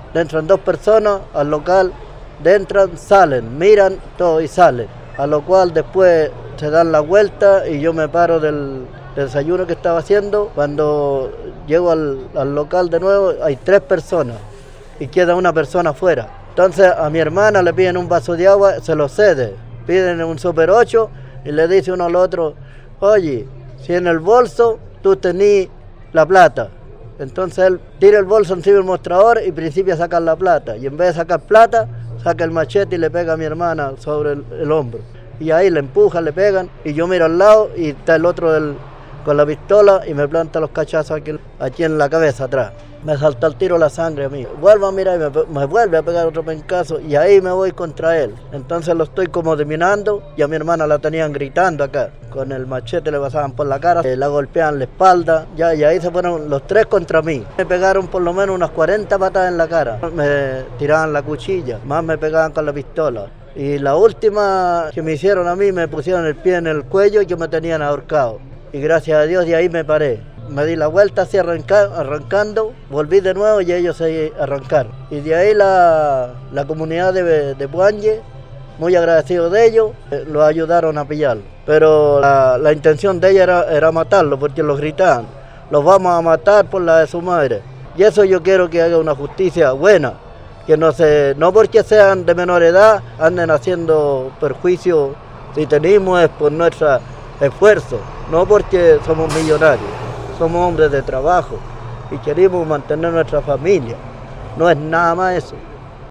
entran dos personas al local, entran, salen, miran todo y salen. A lo cual después se dan la vuelta y yo me paro del desayuno que estaba haciendo. Cuando llego al local de nuevo hay 3 personas y queda una persona afuera. Entonces a mi hermana le piden un vaso de agua, se lo cede, piden un Super 8 y le dice uno al otro, oye, si en el bolso tú tenés la plata. Entonces él tira el bolso encima del mostrador y principia a sacar la plata. Y en vez de sacar plata, saca el machete y le pega a mi hermana sobre el hombro. Y ahí le empujan, le pegan, y yo miro al lado y está el otro con la pistola y me planta los cachazos aquí en la cabeza atrás. Me salta el tiro la sangre a mí. Vuelvo a mirar y me vuelve a pegar otro pencazo y ahí me voy contra él. Entonces lo estoy como dominando y a mi hermana la tenían gritando acá. Con el machete le pasaban por la cara, la golpeaban la espalda, y ahí se fueron los 3 contra mí. Me pegaron por lo menos unas 40 patadas en la cara. Me tiraban la cuchilla, más me pegaban con la pistola. Y la última que me hicieron a mí, me pusieron el pie en el cuello y yo me tenían ahorcado. Y gracias a Dios de ahí me paré. Me di la vuelta así arrancando, volví de nuevo y ellos se arrancaron. Y de ahí la comunidad de Puanje, muy agradecido de ellos, lo ayudaron a pillarlo. Pero la intención de ella era matarlo, porque los gritaban, los vamos a matar por la de su madre. Y eso yo quiero que haga una justicia buena, que no porque sean de menor edad anden haciendo perjuicio. Si tenemos es por nuestro esfuerzo, no porque somos millonarios. Somos hombres de trabajo y queremos mantener nuestra familia. No es nada más eso.